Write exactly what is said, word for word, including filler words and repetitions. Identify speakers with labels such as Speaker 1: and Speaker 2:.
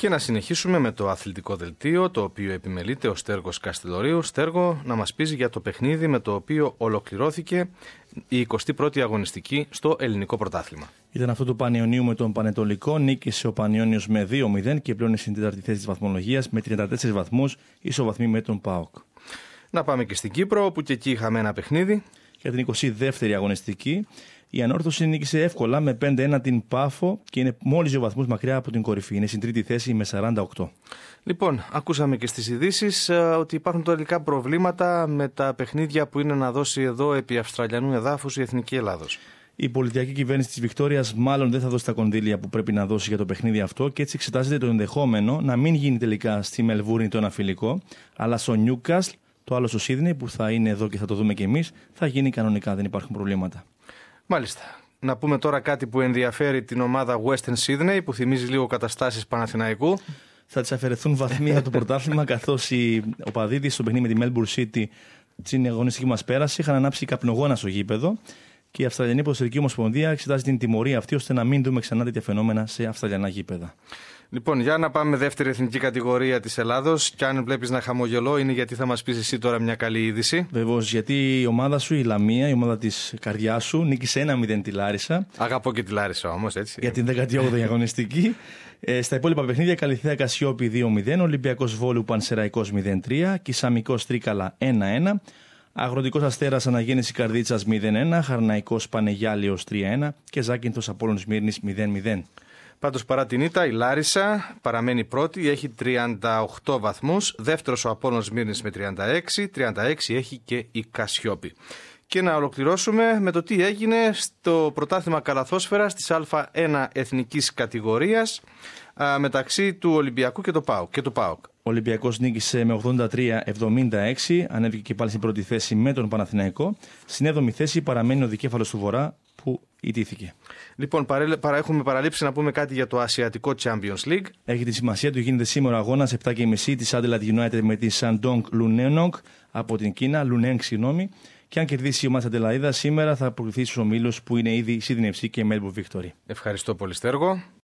Speaker 1: Και να συνεχίσουμε με το αθλητικό δελτίο, το οποίο επιμελείται ο Στέργος Καστελορίου. Στέργο, να μας πεις για το παιχνίδι με το οποίο ολοκληρώθηκε η εικοστή πρώτη αγωνιστική στο ελληνικό πρωτάθλημα.
Speaker 2: Ήταν αυτό του Πανιωνίου με τον Πανετολικό. Νίκησε ο Πανιώνιος με δύο μηδέν και πλέον στην τέταρτη θέση της βαθμολογίας με τριάντα τέσσερις βαθμούς, ισοβαθμοί με τον ΠΑΟΚ.
Speaker 1: Να πάμε και στην Κύπρο, όπου και εκεί είχαμε ένα παιχνίδι.
Speaker 2: Για την εικοστή δεύτερη αγωνιστική, η Ανόρθωση νίκησε εύκολα με πέντε ένα την Πάφο και είναι μόλις δύο βαθμούς μακριά από την κορυφή. Είναι στην τρίτη θέση με σαράντα οκτώ.
Speaker 1: Λοιπόν, ακούσαμε και στις ειδήσεις ότι υπάρχουν τελικά προβλήματα με τα παιχνίδια που είναι να δώσει εδώ επί Αυστραλιανού εδάφους η Εθνική Ελλάδος.
Speaker 2: Η πολιτιακή κυβέρνηση της Βικτόριας μάλλον δεν θα δώσει τα κονδύλια που πρέπει να δώσει για το παιχνίδι αυτό και έτσι εξετάζεται το ενδεχόμενο να μην γίνει τελικά στη Μελβούρνη το ένα φιλικό, αλλά στο Νιούκασλ, το άλλο στο Σίδνεϊ που θα είναι εδώ και θα το δούμε κι εμείς, θα γίνει κανονικά, δεν υπάρχουν προβλήματα.
Speaker 1: Μάλιστα. Να πούμε τώρα κάτι που ενδιαφέρει την ομάδα Western Sydney, που θυμίζει λίγο καταστάσεις Παναθηναϊκού.
Speaker 2: Θα της αφαιρεθούν βαθμοί από το πρωτάθλημα, καθώς οι οπαδοί της στο παιχνίδι με τη Melbourne City, στην αγωνιστική μας πέραση, είχαν ανάψει καπνογόνα στο γήπεδο και η Αυστραλιανή Ποδοσφαιρική Ομοσπονδία εξετάζει την τιμωρία αυτή ώστε να μην δούμε ξανά τέτοια φαινόμενα σε Αυστραλιανά γήπεδα.
Speaker 1: Λοιπόν, για να πάμε δεύτερη εθνική κατηγορία της Ελλάδος. Και αν βλέπεις να χαμογελώ, είναι γιατί θα μας πεις εσύ τώρα μια καλή είδηση.
Speaker 2: Βεβαίως, γιατί η ομάδα σου, η Λαμία, η ομάδα της καρδιάς σου, νίκησε ένα μηδέν τη Λάρισα.
Speaker 1: Αγαπώ και τη Λάρισα όμως, έτσι.
Speaker 2: Για την δέκατη όγδοη αγωνιστική. Ε, στα υπόλοιπα παιχνίδια, Καλυθέα Κασιόπη δύο μηδέν, Ολυμπιακός Βόλου Πανσεραϊκός μηδέν τρία, Κισαμικός Τρίκαλα ένα ένα, Αγροτικός Αστέρας Αναγέννηση Καρδίτσας μηδέν ένα, Χαρναϊκός Πανεγιάλιος τρία ένα και Ζάκυνθος Απόλλων Σμύρνης μηδέν μηδέν.
Speaker 1: Πάντως παρά την ήττα, η Λάρισα παραμένει πρώτη, έχει τριάντα οκτώ βαθμούς, δεύτερος ο Απόλλωνας Σμύρνης με τριάντα έξι, τριάντα έξι έχει και η Κασιόπη. Και να ολοκληρώσουμε με το τι έγινε στο πρωτάθλημα καλαθόσφαιρας της Α ένα εθνικής κατηγορίας α, μεταξύ του Ολυμπιακού και του ΠΑΟΚ. Και του ΠΑΟΚ.
Speaker 2: Ο Ολυμπιακός νίκησε με ογδόντα τρία εβδομήντα έξι, ανέβηκε και πάλι στην πρώτη θέση με τον Παναθηναϊκό. Στην έβδομη θέση παραμένει ο Δικέφαλος του Βορρά που ιτήθηκε.
Speaker 1: Λοιπόν, παρα, παρα, έχουμε παραλείψει να πούμε κάτι για το Ασιατικό Champions League.
Speaker 2: Έχει τη σημασία του, γίνεται σήμερα αγώνας επτά και μισή της Adelaide United με τη Shandong Luneng από την Κίνα, Luneng συγγνώμη. Και αν κερδίσει η ομάδα της Αντελαΐδας σήμερα θα προκριθεί στους ομίλους που είναι ήδη Sydney εφ σι και Melbourne Victory.
Speaker 1: Ευχαριστώ πολύ, Στέργο.